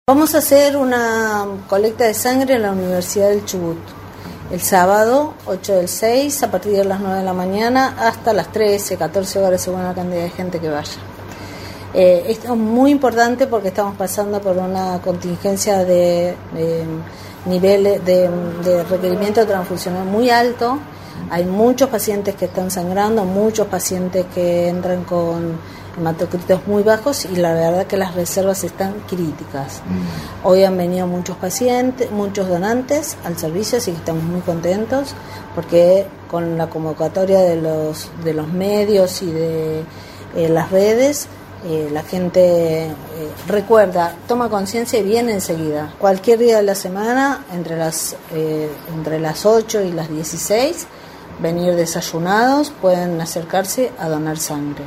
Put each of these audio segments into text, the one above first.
Vamos a hacer una colecta de sangre en la Universidad del Chubut. El sábado, 8 del 6, a partir de las 9 de la mañana hasta las 13, 14 horas, según la cantidad de gente que vaya. Esto es muy importante porque estamos pasando por una contingencia de niveles de requerimiento de transfusión muy alto. Hay muchos pacientes que están sangrando, muchos pacientes que entran con hematocritos muy bajos y la verdad que las reservas están críticas. Hoy han venido muchos pacientes, muchos donantes al servicio, así que estamos muy contentos porque con la convocatoria de los medios y de las redes, la gente recuerda, toma conciencia y viene enseguida. Cualquier día de la semana, entre las 8 y las 16, venir desayunados, pueden acercarse a donar sangre.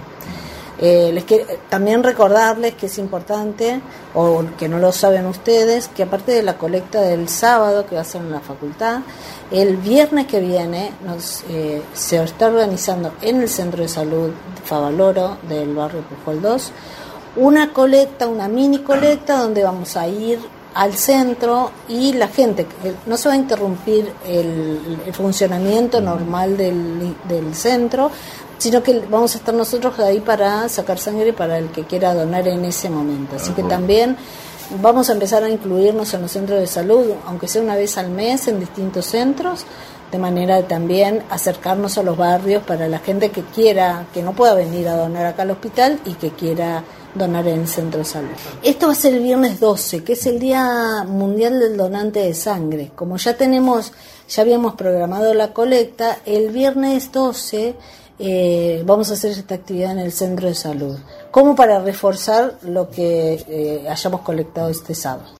También recordarles que es importante, o que no lo saben ustedes, que aparte de la colecta del sábado que va a ser en la facultad, el viernes que viene se está organizando en el Centro de Salud Favaloro del barrio Pujol 2 una colecta, una mini colecta donde vamos a ir al centro y la gente, no se va a interrumpir el funcionamiento normal del centro, sino que vamos a estar nosotros ahí para sacar sangre para el que quiera donar en ese momento. Así que también vamos a empezar a incluirnos en los centros de salud, aunque sea una vez al mes en distintos centros, de manera de también acercarnos a los barrios para la gente que quiera, que no pueda venir a donar acá al hospital y que quiera donar en el centro de salud. Esto va a ser el viernes 12, que es el Día Mundial del Donante de Sangre. Como ya habíamos programado la colecta, el viernes 12 vamos a hacer esta actividad en el centro de salud, como para reforzar lo que hayamos colectado este sábado.